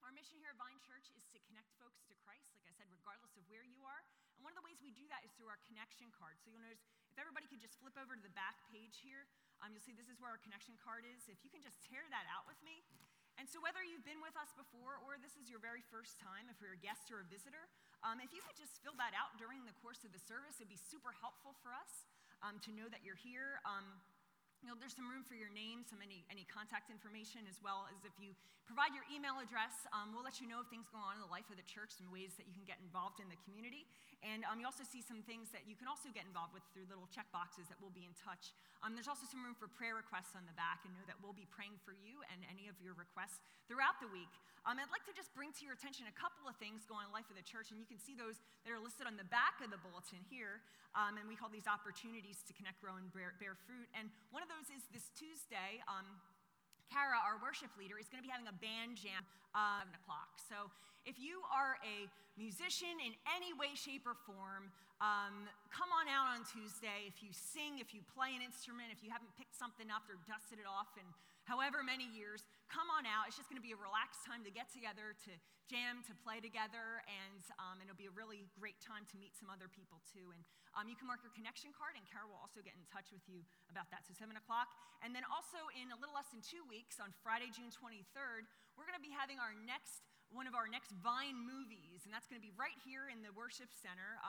Our mission here at Vine Church is to connect folks to Christ, like I said, regardless of where you are. And one of the ways we do that is through our connection card. So you'll notice, if everybody could just flip over to the back page here, you'll see this is where our connection card is. If you can just tear that out with me. And so whether you've been with us before or this is your very first time, if you're a guest or a visitor, if you could just fill that out during the course of the service, it'd be super helpful for us to know that you're here. There's some room for your name, any contact information, as well as if you provide your email address, we'll let you know if things go on in the life of the church, some ways that you can get involved in the community. And you also see some things that you can also get involved with through little check boxes that will be in touch. There's also some room for prayer requests on the back, and know that we'll be praying for you and any of your requests throughout the week. I'd like to just bring to your attention a couple of things going on in the life of the church, and you can see those that are listed on the back of the bulletin here, and we call these opportunities to connect, grow, and bear fruit. And one of those is this Tuesday. Kara, our worship leader, is going to be having a band jam at 7 o'clock. So if you are a musician in any way, shape, or form, come on out on Tuesday. If you sing, if you play an instrument, if you haven't picked something up or dusted it off in however many years, come on out. It's just going to be a relaxed time to get together, to jam, to play together, and it'll be a really great time to meet some other people too. And you can mark your connection card, and Kara will also get in touch with you about that. So 7 o'clock. And then also in a little less than 2 weeks, on Friday, June 23rd, we're going to be having one of our next Vine movies, and that's going to be right here in the worship center.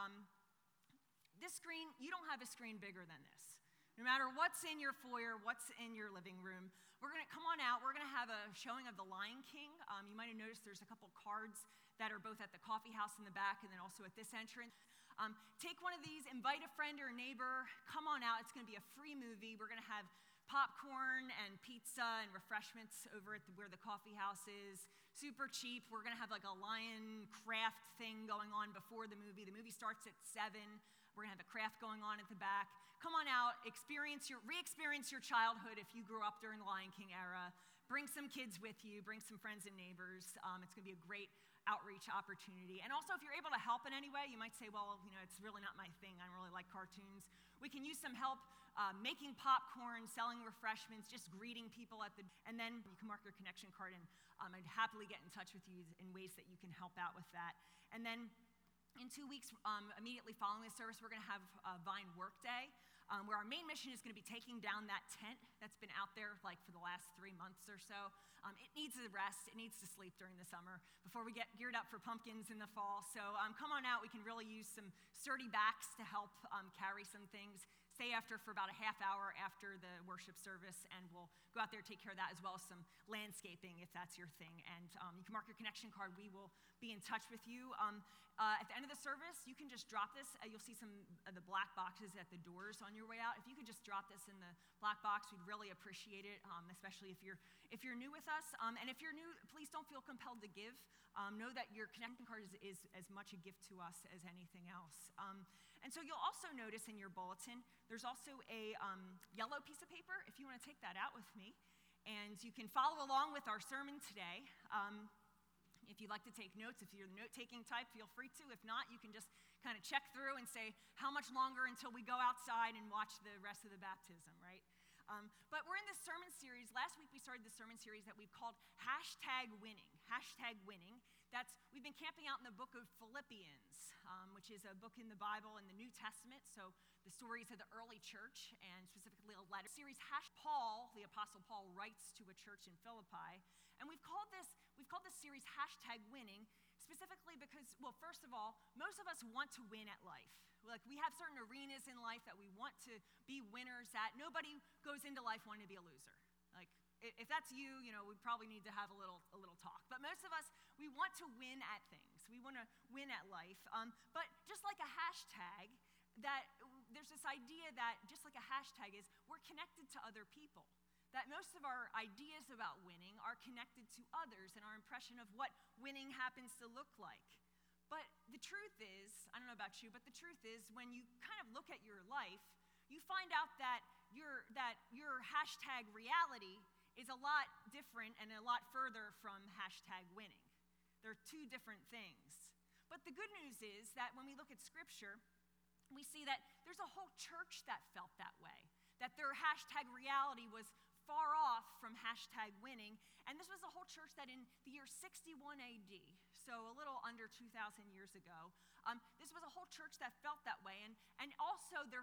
This screen, you don't have a screen bigger than this. No matter what's in your foyer, what's in your living room, we're going to come on out. We're going to have a showing of The Lion King. You might have noticed there's a couple cards that are both at the coffee house in the back and then also at this entrance. Take one of these, invite a friend or a neighbor, come on out. It's going to be a free movie. We're going to have popcorn and pizza and refreshments over at where the coffee house is. Super cheap. We're going to have like a lion craft thing going on before the movie. The movie starts at 7. We're going to have a craft going on at the back. Come on out, re-experience your childhood if you grew up during the Lion King era. Bring some kids with you, bring some friends and neighbors. It's going to be a great outreach opportunity. And also, if you're able to help in any way, you might say, well, it's really not my thing. I don't really like cartoons. We can use some help making popcorn, selling refreshments, just greeting people and then you can mark your connection card, and I'd happily get in touch with you in ways that you can help out with that. And then in 2 weeks, immediately following this service, we're going to have a Vine Work Day, where our main mission is going to be taking down that tent that's been out there like for the last 3 months or so. It needs a rest. It needs to sleep during the summer before we get geared up for pumpkins in the fall. So come on out. We can really use some sturdy backs to help carry some things. Stay after for about a half hour after the worship service, and we'll go out there and take care of that, as well as some landscaping if that's your thing. And you can mark your connection card. We will be in touch with you. At the end of the service, you can just drop this. You'll see some of the black boxes at the doors on your way out. If you could just drop this in the black box, we'd really appreciate it, especially if you're new with us. And if you're new, please don't feel compelled to give. Know that your connection card is as much a gift to us as anything else. And so you'll also notice in your bulletin, there's also a yellow piece of paper, if you want to take that out with me. And you can follow along with our sermon today. If you'd like to take notes, if you're the note-taking type, feel free to. If not, you can just kind of check through and say, how much longer until we go outside and watch the rest of the baptism, right? But we're in this sermon series. Last week we started this sermon series that we've called #Winning. #Winning. We've been camping out in the book of Philippians, which is a book in the Bible in the New Testament. So the stories of the early church, and specifically a letter series. Paul, the Apostle Paul, writes to a church in Philippi, and we've called this series #Winning. Specifically because, well, first of all, most of us want to win at life. Like, we have certain arenas in life that we want to be winners at. Nobody goes into life wanting to be a loser. Like, if that's you, we probably need to have a little talk. But most of us, we want to win at things. We want to win at life. But just like a hashtag, that there's this idea that just like a hashtag is, we're connected to other people. That most of our ideas about winning are connected to others and our impression of what winning happens to look like. But the truth is, I don't know about you, but the truth is, when you kind of look at your life, you find out that your hashtag reality is a lot different and a lot further from #winning. They're two different things. But the good news is that when we look at Scripture, we see that there's a whole church that felt that way, that their hashtag reality was far off from #winning. And this was a whole church that in the year 61 AD, so a little under 2,000 years ago, this was a whole church that felt that way. And also their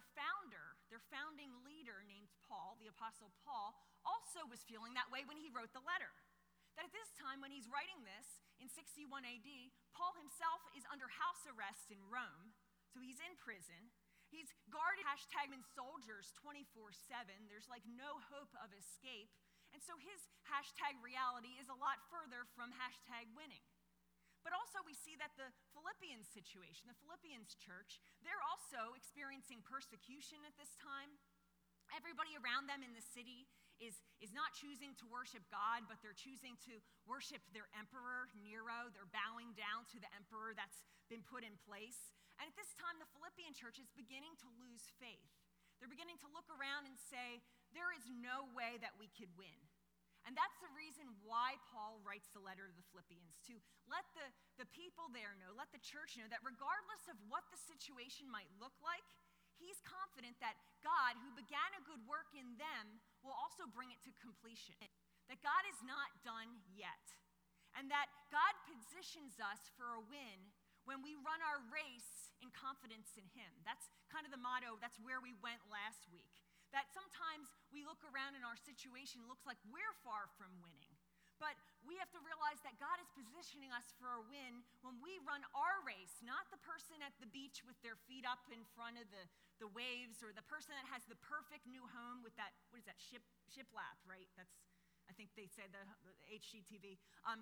founding leader named Paul, the Apostle Paul, also was feeling that way when he wrote the letter. That at this time, when he's writing this in 61 AD, Paul himself is under house arrest in Rome, so he's in prison. He's guarded #win soldiers 24/7. There's like no hope of escape. And so his #reality is a lot further from #winning. But also we see that the Philippians situation, the Philippians church, they're also experiencing persecution at this time. Everybody around them in the city is not choosing to worship God, but they're choosing to worship their emperor, Nero. They're bowing down to the emperor that's been put in place. And at this time, the Philippian church is beginning to lose faith. They're beginning to look around and say, there is no way that we could win. And that's the reason why Paul writes the letter to the Philippians, to let the people there know, let the church know that regardless of what the situation might look like, he's confident that God, who began a good work in them, will also bring it to completion. That God is not done yet. And that God positions us for a win when we run our race in confidence in him. That's kind of the motto. That's where we went last week. That sometimes we look around and our situation looks like we're far from winning. But we have to realize that God is positioning us for a win when we run our race, not the person at the beach with their feet up in front of the waves, or the person that has the perfect new home with that, what is that, shiplap, right? That's, I think they said the HGTV.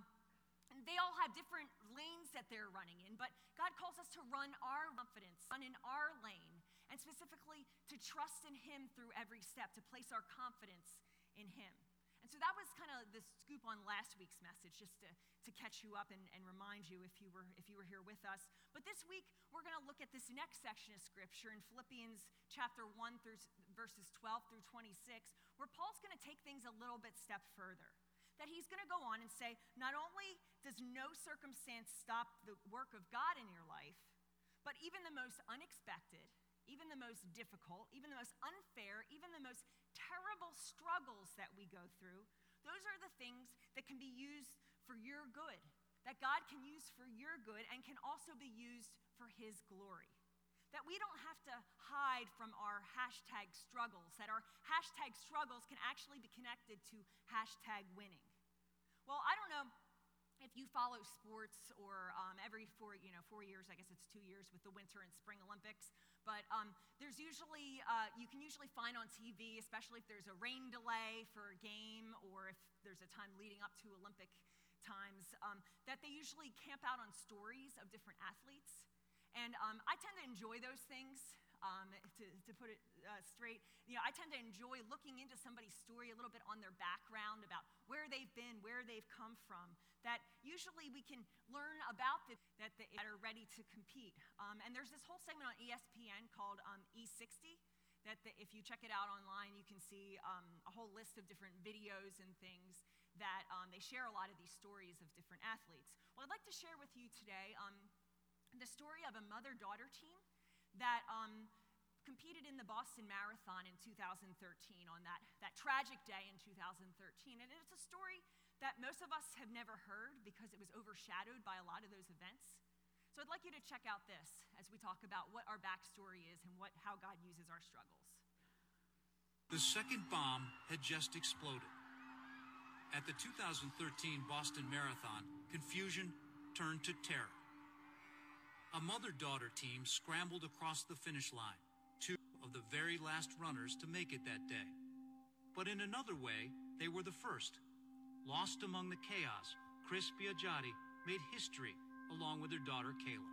And they all have different lanes that they're running in, but God calls us to run our confidence, run in our lane, and specifically to trust in him through every step, to place our confidence in him. And so that was kind of the scoop on last week's message, just to catch you up and remind you if you were here with us. But this week, we're going to look at this next section of Scripture in Philippians chapter 1 through verses 12 through 26, where Paul's going to take things a little bit step further. That he's going to go on and say, not only does no circumstance stop the work of God in your life, but even the most unexpected, even the most difficult, even the most unfair, even the most terrible struggles that we go through, those are the things that can be used for your good, that God can use for your good and can also be used for his glory. That we don't have to hide from our #struggles, that our #struggles can actually be connected to #winning. Well, I don't know if you follow sports or every 4 years, I guess it's 2 years with the Winter and Spring Olympics, but there's usually, you can usually find on TV, especially if there's a rain delay for a game or if there's a time leading up to Olympic times, that they usually camp out on stories of different athletes. And I tend to enjoy those things, to put it straight. I tend to enjoy looking into somebody's story a little bit on their background, about where they've been, where they've come from. That usually we can learn about that are ready to compete. And there's this whole segment on ESPN called E60, that if you check it out online, you can see a whole list of different videos and things that they share a lot of these stories of different athletes. Well, I'd like to share with you today the story of a mother-daughter team that competed in the Boston Marathon in 2013, on that tragic day in 2013. And it's a story that most of us have never heard because it was overshadowed by a lot of those events. So I'd like you to check out this as we talk about what our backstory is and how God uses our struggles. The second bomb had just exploded. At the 2013 Boston Marathon, confusion turned to terror. A mother-daughter team scrambled across the finish line, two of the very last runners to make it that day. But in another way, they were the first. Lost among the chaos, Chris Biagiotti made history along with her daughter, Kayla.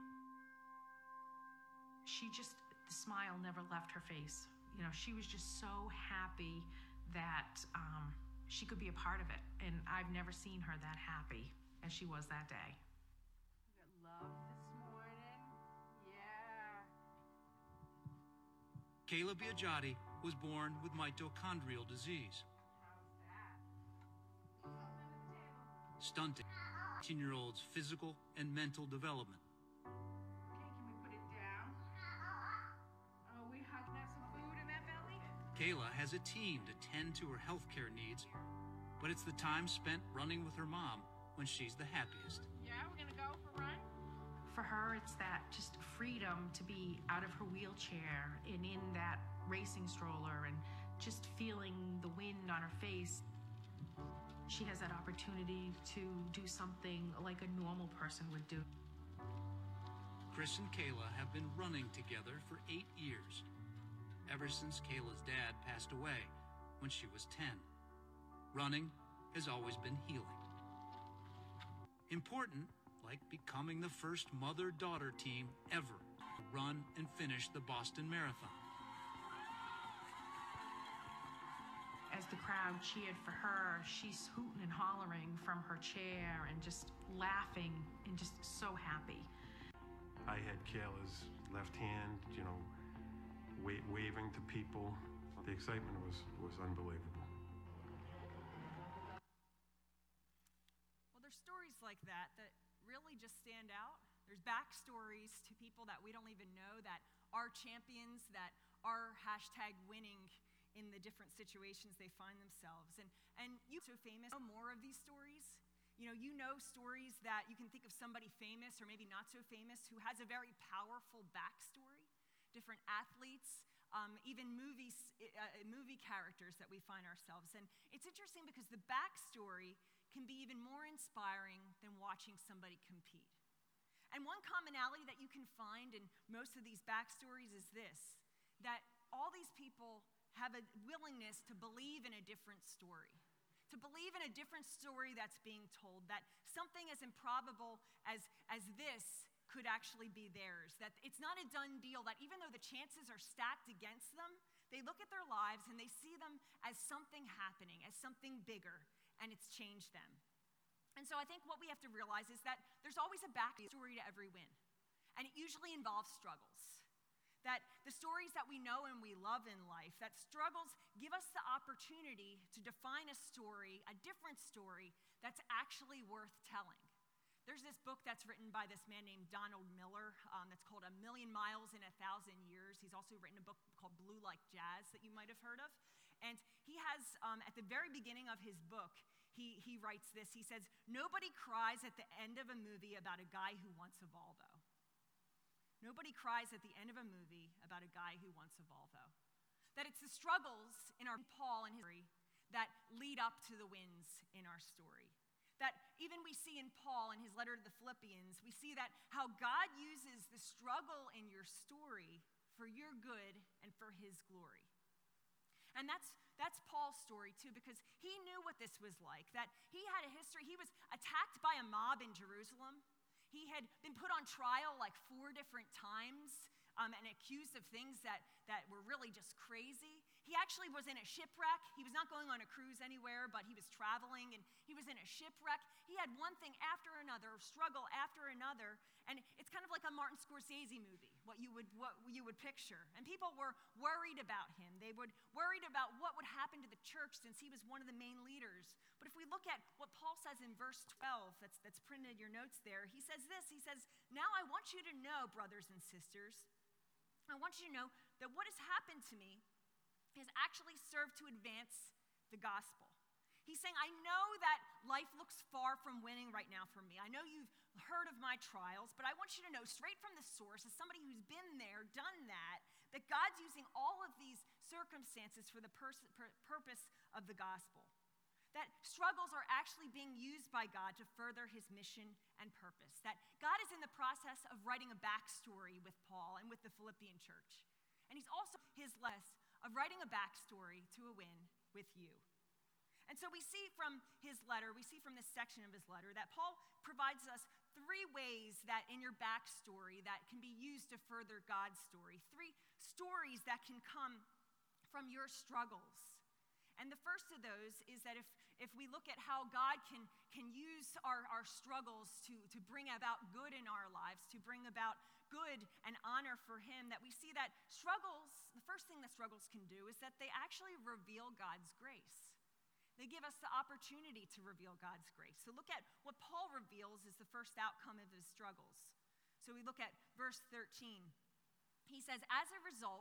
The smile never left her face. She was just so happy that she could be a part of it. And I've never seen her that happy as she was that day. Love this morning. Yeah. Kayla Biagiotti was born with mitochondrial disease, How's that? stunting 18-year-old's physical and mental development. Okay, can we put it down? Oh, we can have some food in that belly? Kayla has a team to tend to her healthcare needs, but it's the time spent running with her mom when she's the happiest. Yeah, we're gonna go for a run? For her, it's that just freedom to be out of her wheelchair and in that racing stroller and just feeling the wind on her face. She has that opportunity to do something like a normal person would do. Chris and Kayla have been running together for 8 years, ever since Kayla's dad passed away when she was 10. Running has always been healing. Important, like becoming the first mother-daughter team ever to run and finish the Boston Marathon. As the crowd cheered for her, she's hooting and hollering from her chair and just laughing and just so happy. I had Kayla's left hand, waving to people. The excitement was unbelievable. Well, there's stories like that really just stand out. There's backstories to people that we don't even know that are champions, that are #winning in the different situations they find themselves. And you're so famous, know more of these stories. You know stories that you can think of somebody famous or maybe not so famous who has a very powerful backstory. Different athletes, even movie characters that we find ourselves. And it's interesting because the backstory can be even more inspiring than watching somebody compete. And one commonality that you can find in most of these backstories is this, that all these people have a willingness to believe in a different story, to believe in a different story that's being told, that something as improbable as this could actually be theirs, that it's not a done deal, that even though the chances are stacked against them, they look at their lives and they see them as something happening, as something bigger, and it's changed them. And so I think what we have to realize is that there's always a backstory to every win, and it usually involves struggles. That the stories that we know and we love in life, that struggles give us the opportunity to define a story, a different story, that's actually worth telling. There's this book that's written by this man named Donald Miller that's called A Million Miles in 1,000 Years. He's also written a book called Blue Like Jazz that you might have heard of. And he has, at the very beginning of his book, he writes this. He says, "Nobody cries at the end of a movie about a guy who wants a Volvo." Nobody cries at the end of a movie about a guy who wants a Volvo. That it's the struggles in our Paul and history that lead up to the wins in our story. That even we see in Paul in his letter to the Philippians, we see that how God uses the struggle in your story for your good and for his glory. And that's Paul's story too, because he knew what this was like, that he had a history. He was attacked by a mob in Jerusalem. He had been put on trial like 4 different times and accused of things that were really just crazy. He actually was in a shipwreck. He was not going on a cruise anywhere, but he was traveling, and he was in a shipwreck. He had one thing after another, struggle after another, and it's kind of like a Martin Scorsese movie, what you would picture. And people were worried about him. They were worried about what would happen to the church since he was one of the main leaders. But if we look at what Paul says in verse 12, that's printed in your notes there, he says this. He says, "Now I want you to know, brothers and sisters, I want you to know that what has happened to me has actually served to advance the gospel." He's saying, I know that life looks far from winning right now for me. I know you've heard of my trials, but I want you to know straight from the source, as somebody who's been there, done that God's using all of these circumstances for the purpose of the gospel. That struggles are actually being used by God to further his mission and purpose. That God is in the process of writing a backstory with Paul and with the Philippian church. And he's also his less of writing a backstory to a win with you. And so we see from his letter, we see from this section of his letter, that Paul provides us 3 ways that in your backstory that can be used to further God's story. 3 stories that can come from your struggles. And the first of those is that if we look at how God can use our struggles to bring about good in our lives, to bring about good and honor for him, that we see that struggles, the first thing that struggles can do is that they actually reveal God's grace. They give us the opportunity to reveal God's grace. So look at what Paul reveals is the first outcome of his struggles. So we look at verse 13. He says, "As a result,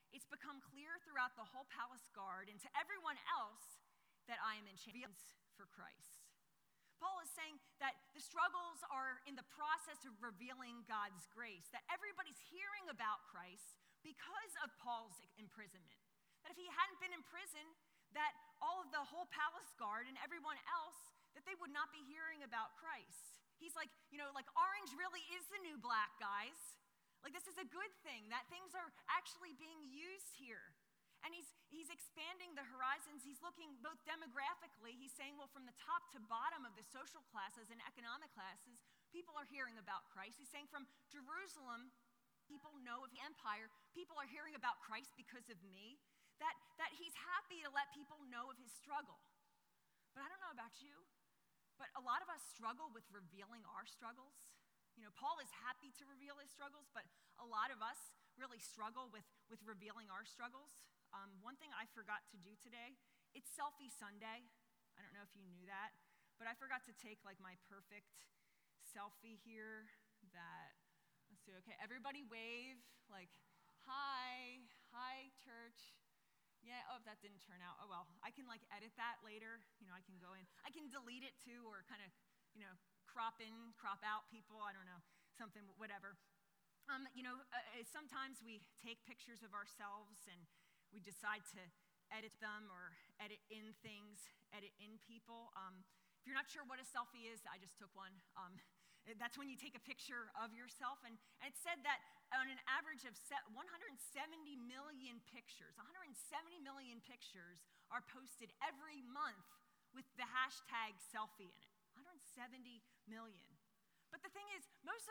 it's become clear throughout the whole palace guard and to everyone else that I am in chains for Christ. Paul is saying that the struggles are in the process of revealing God's grace, that everybody's hearing about Christ because of Paul's imprisonment. That if he hadn't been in prison, that all of the whole palace guard and everyone else, that they would not be hearing about Christ. He's like, like orange really is the new black, guys. Like this is a good thing, that things are actually being used here. And he's expanding the horizons. He's looking both demographically. He's saying, well, from the top to bottom of the social classes and economic classes, people are hearing about Christ. He's saying from Jerusalem, people know of the empire. People are hearing about Christ because of me. That he's happy to let people know of his struggle. But I don't know about you, but a lot of us struggle with revealing our struggles. Paul is happy to reveal his struggles, but a lot of us really struggle with revealing our struggles. One thing I forgot to do today, it's Selfie Sunday. I don't know if you knew that, but I forgot to take like my perfect selfie here let's see, okay, everybody wave, like, hi church. Yeah, that didn't turn out. Oh well, I can like edit that later. I can go in. I can delete it too, or kind of, crop in, crop out people. I don't know, something, whatever. Sometimes we take pictures of ourselves and we decide to edit them or edit in things, edit in people. If you're not sure what a selfie is, I just took one. That's when you take a picture of yourself. And it said that on an average of 170 million pictures, 170 million pictures are posted every month with the hashtag selfie in it. 170 million. But the thing is,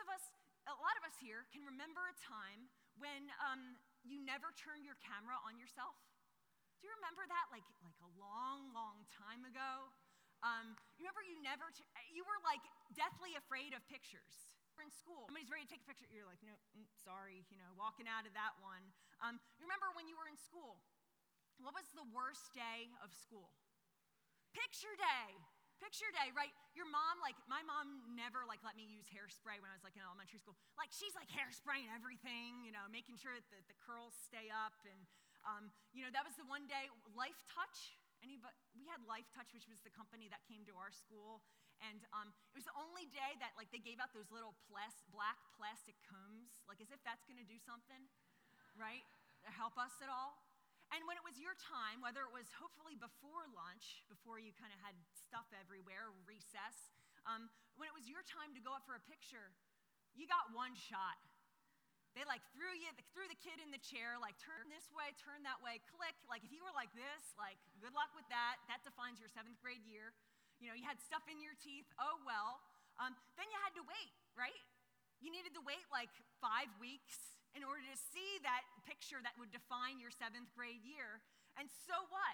a lot of us here can remember a time when you never turned your camera on yourself. Do you remember that? Like a long, long time ago? You remember you were like deathly afraid of pictures. You're in school, somebody's ready to take a picture, you're like, no, sorry, walking out of that one. You remember when you were in school, what was the worst day of school? Picture day, right? Your mom, my mom never let me use hairspray when I was in elementary school. She's hairspraying everything, making sure that the curls stay up. And, that was the one day, Life Touch. We had Life Touch, which was the company that came to our school. And it was the only day that they gave out those little black plastic combs, as if that's going to do something, right? To help us at all. And when it was your time, whether it was hopefully before lunch, before you kind of had stuff everywhere, recess, when it was your time to go up for a picture, you got one shot. They threw the kid in the chair, turn this way, turn that way, click. If you were like this, good luck with that. That defines your 7th grade year. You had stuff in your teeth. Oh, well. Then you had to wait, right? You needed to wait 5 weeks in order to see that picture that would define your 7th grade year. And so what?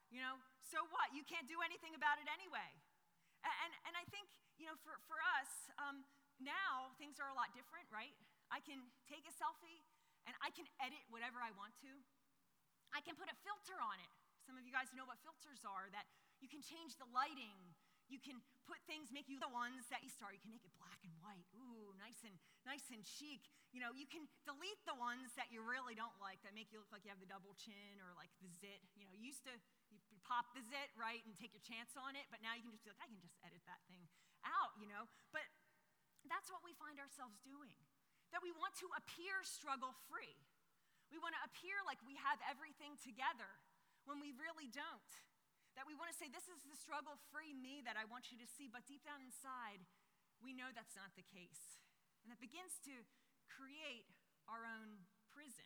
So what? You can't do anything about it anyway. And I think, for us, now things are a lot different, right? I can take a selfie and I can edit whatever I want to. I can put a filter on it. Some of you guys know what filters are, that you can change the lighting. You can put things, make you the ones that you start. You can make it black and white. Ooh, nice and chic. You can delete the ones that you really don't like, that make you look like you have the double chin or the zit. You used to you pop the zit, right, and take your chance on it, but now you can just be I can just edit that thing out, But that's what we find ourselves doing. That we want to appear struggle-free. We want to appear like we have everything together when we really don't. That we want to say, this is the struggle-free me that I want you to see, but deep down inside, we know that's not the case. And that begins to create our own prison.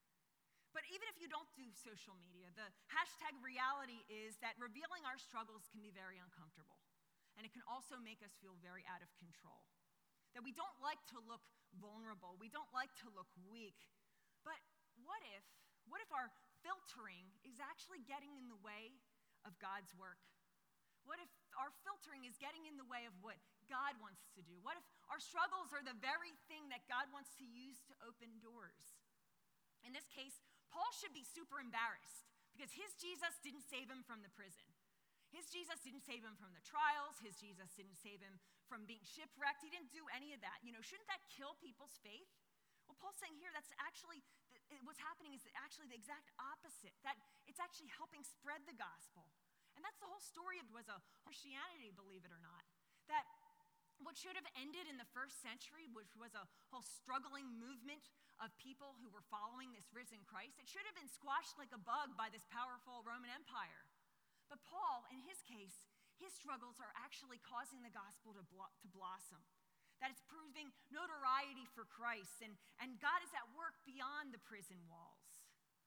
But even if you don't do social media, the hashtag reality is that revealing our struggles can be very uncomfortable. And it can also make us feel very out of control. That we don't like to look vulnerable. We don't like to look weak. But what if our filtering is actually getting in the way of God's work? What if our filtering is getting in the way of what God wants to do? What if our struggles are the very thing that God wants to use to open doors? In this case, Paul should be super embarrassed because his Jesus didn't save him from the prison. His Jesus didn't save him from the trials. His Jesus didn't save him from being shipwrecked. He didn't do any of that. Shouldn't that kill people's faith? Well, Paul's saying here that's actually, what's happening is actually the exact opposite, that it's actually helping spread the gospel. And that's the whole story of Christianity, believe it or not. That what should have ended in the first century, which was a whole struggling movement of people who were following this risen Christ, it should have been squashed like a bug by this powerful Roman Empire. But Paul, in his case, his struggles are actually causing the gospel to blossom. That it's proving notoriety for Christ, and God is at work beyond the prison walls.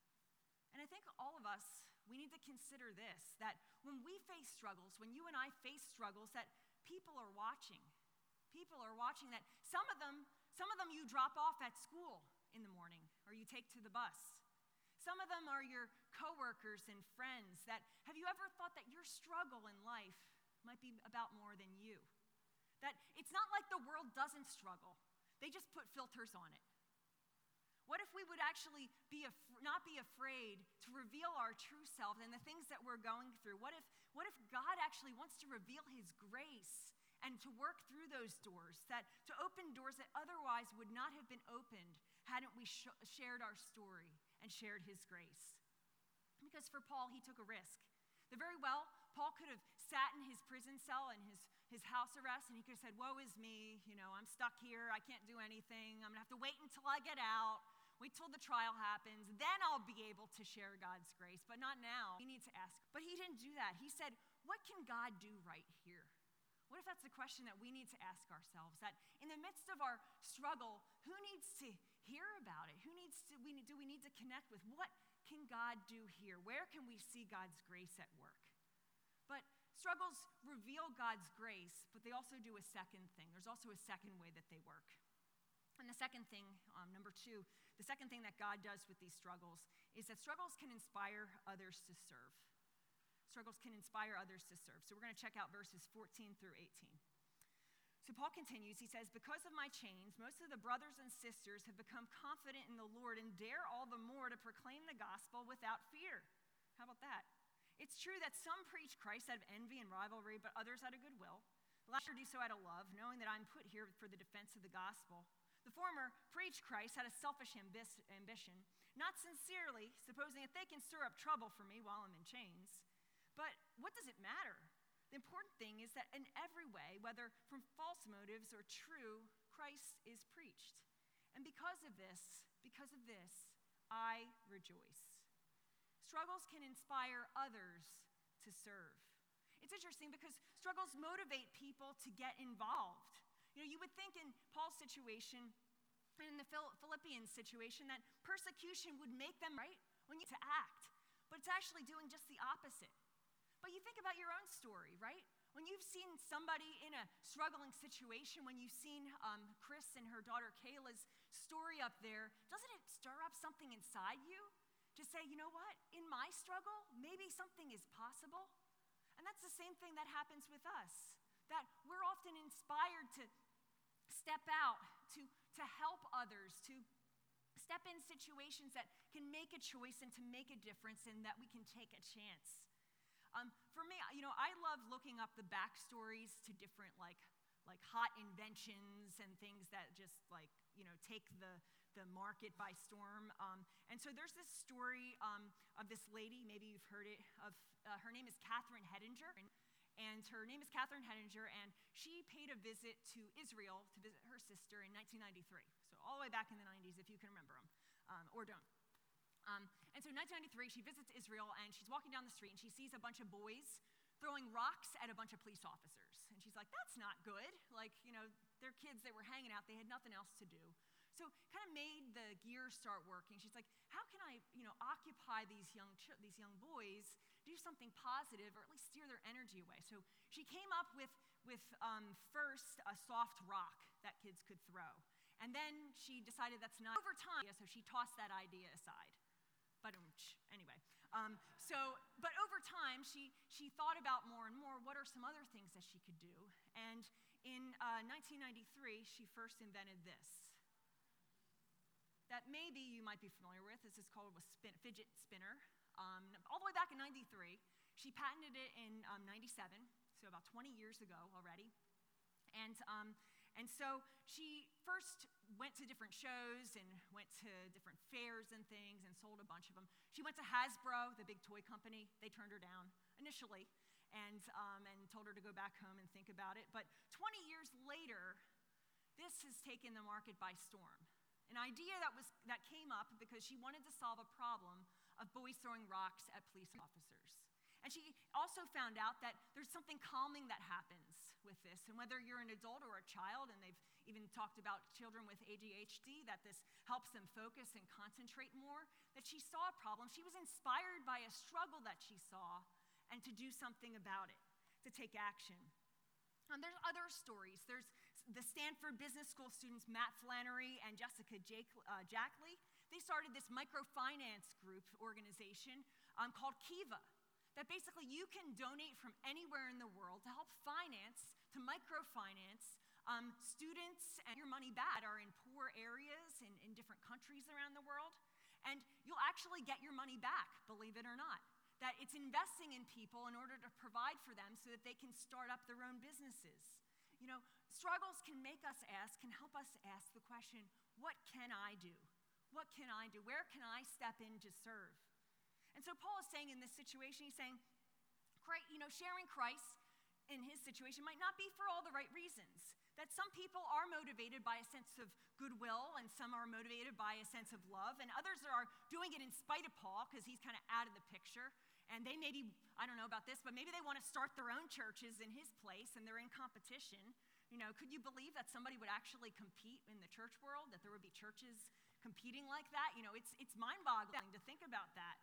And I think all of us, we need to consider this, that when we face struggles, when you and I face struggles, that people are watching. People are watching that some of them you drop off at school in the morning or you take to the bus. Some of them are your coworkers and friends that, have you ever thought that your struggle in life might be about more than you? That it's not like the world doesn't struggle. They just put filters on it. What if we would actually not be afraid to reveal our true self and the things that we're going through? What if God actually wants to reveal his grace and to work through those doors, to open doors that otherwise would not have been opened hadn't we shared our story and shared his grace? Because for Paul, he took a risk. Very well, Paul could have sat in his prison cell in his house arrest, and he could have said, woe is me, I'm stuck here, I can't do anything, I'm going to have to wait until I get out, wait till the trial happens, then I'll be able to share God's grace, but not now. We need to ask. But he didn't do that. He said, what can God do right here? What if that's the question that we need to ask ourselves? That in the midst of our struggle, who needs to hear about it? Do we need to connect with? What can God do here? Where can we see God's grace at work? But struggles reveal God's grace, but they also do a second thing. There's also a second way that they work. And the second thing, number two, the second thing that God does with these struggles is that struggles can inspire others to serve. Struggles can inspire others to serve. So we're going to check out verses 14 through 18. So Paul continues, he says, because of my chains, most of the brothers and sisters have become confident in the Lord and dare all the more to proclaim the gospel without fear. How about that? It's true that some preach Christ out of envy and rivalry, but others out of goodwill. The latter do so out of love, knowing that I'm put here for the defense of the gospel. The former preach Christ out of selfish ambition, not sincerely, supposing that they can stir up trouble for me while I'm in chains. But what does it matter? The important thing is that in every way, whether from false motives or true, Christ is preached. And because of this, I rejoice. Struggles can inspire others to serve. It's interesting because struggles motivate people to get involved. You would think in Paul's situation, in the Philippians situation, that persecution would make them right when you to act. But it's actually doing just the opposite. But you think about your own story, right? When you've seen somebody in a struggling situation, when you've seen Chris and her daughter Kayla's story up there, doesn't it stir up something inside you to say, you know what? In my struggle, maybe something is possible? And that's the same thing that happens with us, that we're often inspired to step out, to help others, to step in situations that can make a choice and to make a difference and that we can take a chance. For me, I love looking up the backstories to different like hot inventions and things that just take the market by storm. And so there's this story of this lady, maybe you've heard it, her name is Catherine Hettinger. And her name is Catherine Hettinger, and she paid a visit to Israel to visit her sister in 1993. So all the way back in the 90s, if you can remember them, or don't. And so in 1993, she visits Israel, and she's walking down the street, and she sees a bunch of boys throwing rocks at a bunch of police officers. And she's like, that's not good. They're kids, they were hanging out, they had nothing else to do. So kind of made the gears start working. She's like, how can I, occupy these young boys, do something positive, or at least steer their energy away? So she came up with first a soft rock that kids could throw. And then she decided that's not over time, so she tossed that idea aside. But anyway, but over time, she thought about more and more, what are some other things that she could do? And in 1993, she first invented this. That maybe you might be familiar with. This is called a fidget spinner. All the way back in 93. She patented it in 97, so about 20 years ago already. And And so she first went to different shows and went to different fairs and things and sold a bunch of them. She went to Hasbro, the big toy company. They turned her down initially and told her to go back home and think about it. But 20 years later, this has taken the market by storm. An idea that came up because she wanted to solve a problem of boys throwing rocks at police officers. And she also found out that there's something calming that happens with this. And whether you're an adult or a child, and they've even talked about children with ADHD, that this helps them focus and concentrate more, that she saw a problem. She was inspired by a struggle that she saw and to do something about it, to take action. There's other stories. There's the Stanford Business School students, Matt Flannery and Jessica Jackley. They started this microfinance group organization called Kiva, that basically you can donate from anywhere in the world to help to microfinance students and your money back that are in poor areas in different countries around the world. And you'll actually get your money back, believe it or not. That it's investing in people in order to provide for them so that they can start up their own businesses. You know, struggles can help us ask the question, what can I do? What can I do? Where can I step in to serve? And so Paul is saying in this situation, he's saying, sharing Christ in his situation might not be for all the right reasons. That some people are motivated by a sense of goodwill, and some are motivated by a sense of love, and others are doing it in spite of Paul because he's kind of out of the picture. And they maybe, I don't know about this, but maybe they want to start their own churches in his place, and they're in competition. You know, could you believe that somebody would actually compete in the church world, that there would be churches competing like that? You know, it's mind-boggling to think about that.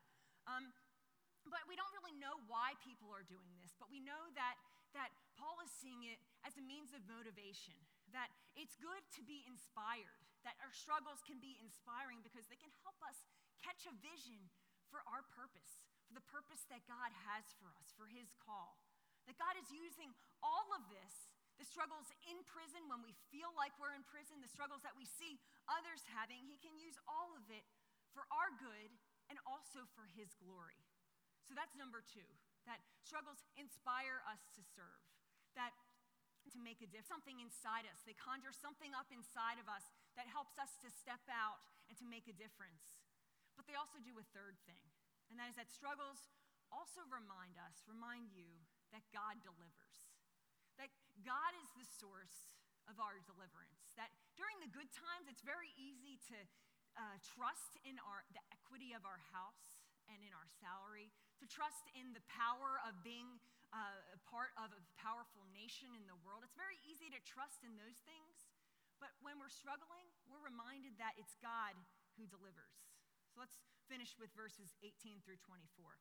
But we don't really know why people are doing this, but we know that Paul is seeing it as a means of motivation, that it's good to be inspired, that our struggles can be inspiring because they can help us catch a vision for our purpose, for the purpose that God has for us, for his call. That God is using all of this, the struggles in prison when we feel like we're in prison, the struggles that we see others having, he can use all of it for our good and also for his glory. So that's number 2, that struggles inspire us to serve, that to make a difference, something inside us. They conjure something up inside of us that helps us to step out and to make a difference. But they also do a third thing, and that is that struggles also remind you that God delivers, that God is the source of our deliverance, that during the good times, it's very easy to trust in the equity of our house and in our salary, to trust in the power of being a part of a powerful nation in the world. It's very easy to trust in those things, but when we're struggling, we're reminded that it's God who delivers. So let's finish with verses 18 through 24.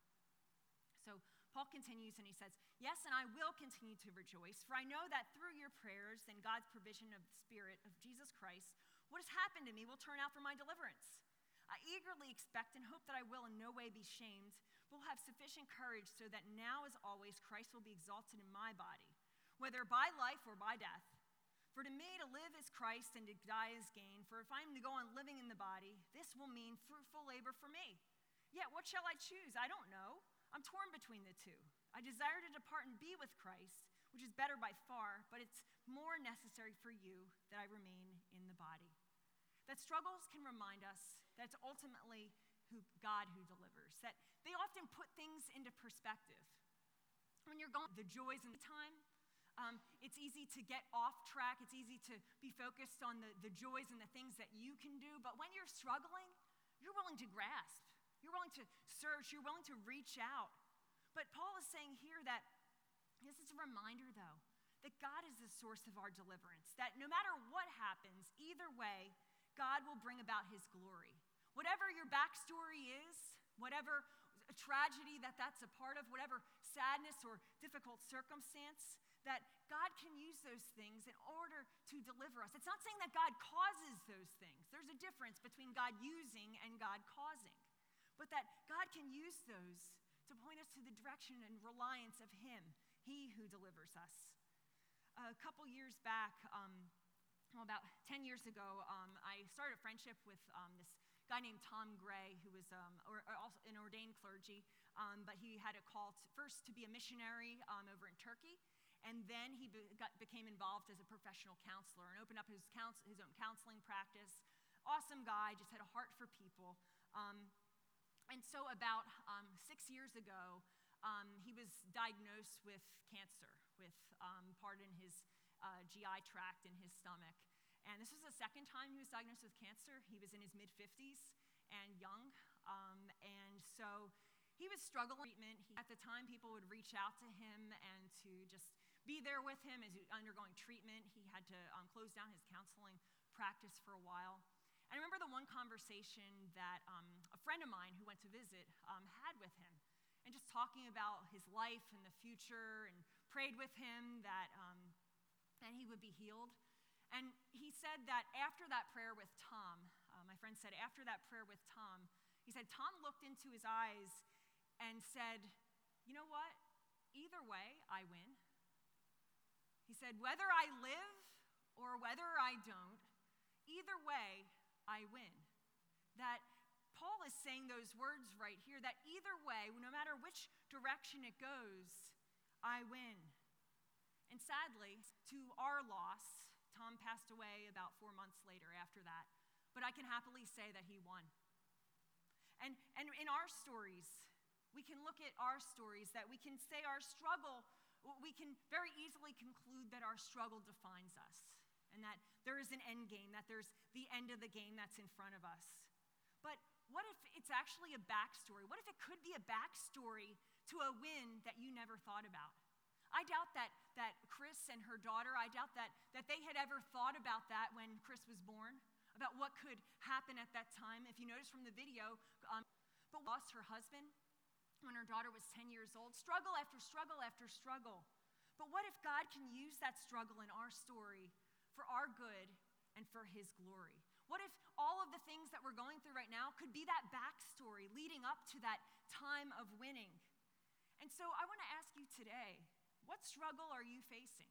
So Paul continues and he says, "Yes, and I will continue to rejoice, for I know that through your prayers and God's provision of the Spirit of Jesus Christ, what has happened to me will turn out for my deliverance. I eagerly expect and hope that I will in no way be shamed, but will have sufficient courage so that now as always Christ will be exalted in my body, whether by life or by death. For to me to live is Christ and to die is gain, for if I am to go on living in the body, this will mean fruitful labor for me. Yet what shall I choose? I don't know. I'm torn between the two. I desire to depart and be with Christ, which is better by far, but it's more necessary for you that I remain in the body." That struggles can remind us that it's ultimately God who delivers, that they often put things into perspective. When you're going the joys in the time, it's easy to get off track. It's easy to be focused on the joys and the things that you can do. But when you're struggling, you're willing to grasp. You're willing to search. You're willing to reach out. But Paul is saying here that this is a reminder, though, that God is the source of our deliverance, that no matter what happens, either way, God will bring about his glory. Whatever your backstory is, whatever a tragedy that's a part of, whatever sadness or difficult circumstance, that God can use those things in order to deliver us. It's not saying that God causes those things. There's a difference between God using and God causing. But that God can use those to point us to the direction and reliance of him, he who delivers us. A couple years back, about 10 years ago, I started a friendship with this guy named Tom Gray, who was also an ordained clergy, but he had a call first to be a missionary over in Turkey. And then he became involved as a professional counselor and opened up his own counseling practice. Awesome guy, just had a heart for people. And so about 6 years ago, he was diagnosed with cancer, with part in his GI tract in his stomach. And this was the second time he was diagnosed with cancer. He was in his mid-50s and young. And so he was struggling with treatment. At the time, people would reach out to him and to just be there with him as he was undergoing treatment. He had to close down his counseling practice for a while. And I remember the one conversation that a friend of mine who went to visit had with him, and just talking about his life and the future, and prayed with him that he would be healed. And he said that after that prayer with Tom, my friend said, after that prayer with Tom, he said, Tom looked into his eyes and said, you know what? Either way, I win. He said, whether I live or whether I don't, either way, I win. That Paul is saying those words right here, that either way, no matter which direction it goes, I win. And sadly, to our loss, Tom passed away about 4 months later after that, but I can happily say that he won. And in our stories, we can look at our stories, that we can say our struggle, we can very easily conclude that our struggle defines us, and that there is an end game, that there's the end of the game that's in front of us. But what if it's actually a backstory? What if it could be a backstory to a win that you never thought about? I doubt that Chris and her daughter, I doubt that they had ever thought about that when Chris was born, about what could happen at that time. If you notice from the video, but lost her husband when her daughter was 10 years old. Struggle after struggle after struggle. But what if God can use that struggle in our story for our good and for his glory? What if all of the things that we're going through right now could be that backstory leading up to that time of winning? And so I want to ask you today, what struggle are you facing?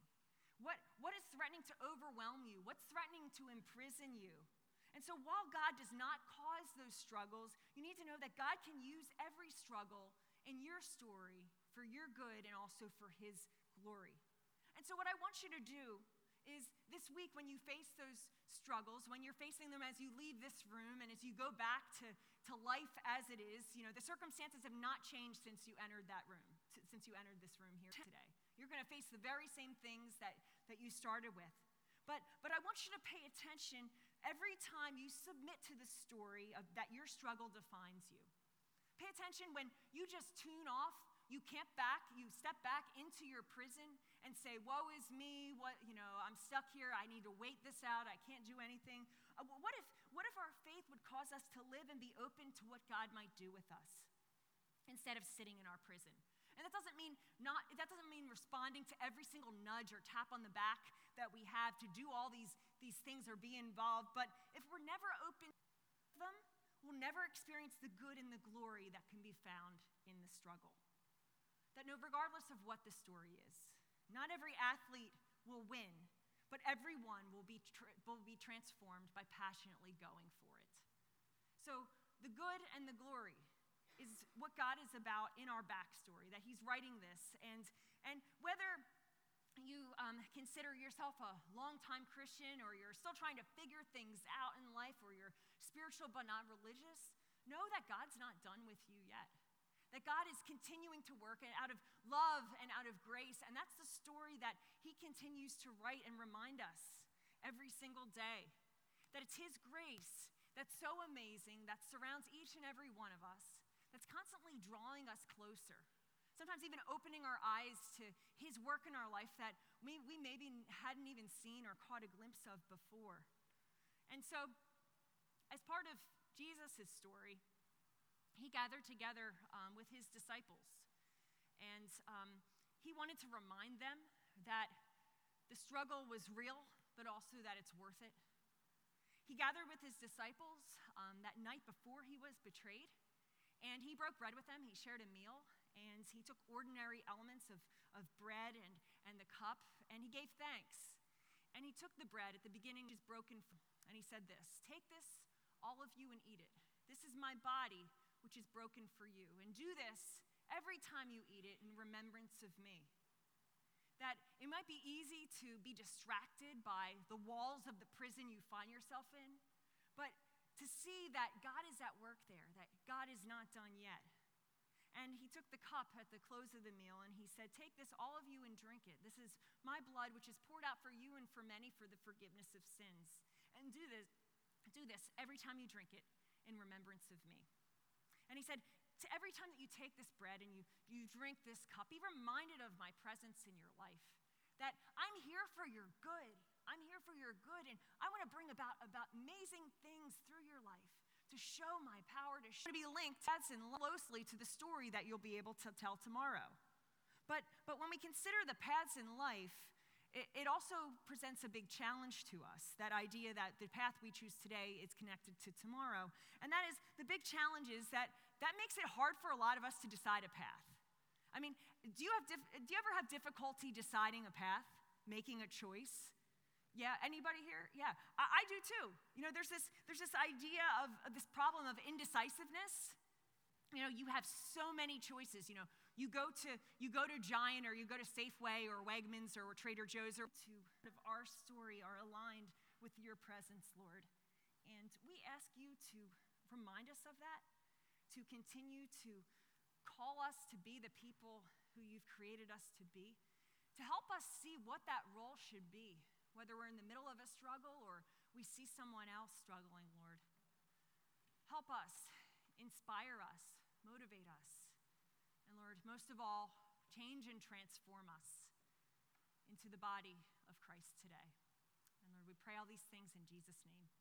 What is threatening to overwhelm you? What's threatening to imprison you? And so while God does not cause those struggles, you need to know that God can use every struggle in your story for your good and also for his glory. And so what I want you to do is this week, when you face those struggles, when you're facing them as you leave this room and as you go back to life as it is, the circumstances have not changed since you entered that room, since you entered this room here today. You're going to face the very same things that you started with. But I want you to pay attention every time you submit to the story that your struggle defines you. Pay attention when you just tune off, you step back into your prison and say, woe is me, I'm stuck here, I need to wait this out, I can't do anything. What if our faith would cause us to live and be open to what God might do with us instead of sitting in our prison? And that doesn't mean responding to every single nudge or tap on the back that we have to do all these things or be involved. But if we're never open to them, we'll never experience the good and the glory that can be found in the struggle. That regardless of what the story is, not every athlete will win, but everyone will be transformed by passionately going for it. So the good and the glory is what God is about in our backstory, that he's writing this. And whether you consider yourself a longtime Christian, or you're still trying to figure things out in life, or you're spiritual but not religious, know that God's not done with you yet. That God is continuing to work out of love and out of grace, and that's the story that he continues to write and remind us every single day. That it's his grace that's so amazing, that surrounds each and every one of us, that's constantly drawing us closer. Sometimes even opening our eyes to his work in our life that we maybe hadn't even seen or caught a glimpse of before. And so, as part of Jesus' story, he gathered together with his disciples. And he wanted to remind them that the struggle was real, but also that it's worth it. He gathered with his disciples that night before he was betrayed. And he broke bread with them, he shared a meal, and he took ordinary elements of bread and the cup, and he gave thanks. And he took the bread at the beginning, just broken, and he said this, "Take this, all of you, and eat it. This is my body, which is broken for you. And do this every time you eat it in remembrance of me." that it might be easy to be distracted by the walls of the prison you find yourself in, but to see that God is at work there, that God is not done yet. And he took the cup at the close of the meal and he said, "Take this, all of you, and drink it. This is my blood, which is poured out for you and for many for the forgiveness of sins. And do this every time you drink it in remembrance of me." And he said, "To every time that you take this bread and you drink this cup, be reminded of my presence in your life, that I'm here for your good. I'm here for your good, and I want to bring about amazing things through your life to show my power, to be linked closely to the story that you'll be able to tell tomorrow." But when we consider the paths in life, it also presents a big challenge to us, that idea that the path we choose today is connected to tomorrow. And that is, the big challenge is that makes it hard for a lot of us to decide a path. I mean, do you ever have difficulty deciding a path, making a choice? Yeah, anybody here? Yeah, I do too. You know, there's this idea of this problem of indecisiveness. You know, you have so many choices. You know, you go to Giant, or you go to Safeway or Wegmans or Trader Joe's, or of our story are aligned with your presence, Lord. And we ask you to remind us of that, to continue to call us to be the people who you've created us to be, to help us see what that role should be, whether we're in the middle of a struggle or we see someone else struggling, Lord. Help us, inspire us, motivate us, and Lord, most of all, change and transform us into the body of Christ today. And Lord, we pray all these things in Jesus' name.